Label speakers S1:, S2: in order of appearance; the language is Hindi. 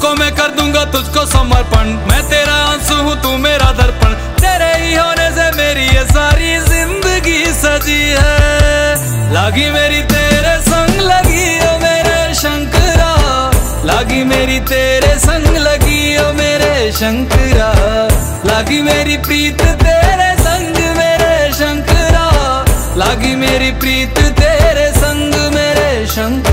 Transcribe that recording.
S1: को मैं कर दूंगा तुझको समर्पण। मैं तेरा आंसू हूँ तू मेरा दर्पण, तेरे ही होने से मेरी ये सारी जिंदगी सजी है। लागी मेरी तेरे संग लगी ओ मेरे शंकरा, लागी मेरी तेरे संग लगी ओ मेरे शंकरा, लागी मेरी प्रीत तेरे संग मेरे शंकरा, लागी मेरी प्रीत तेरे संग मेरे शंकरा।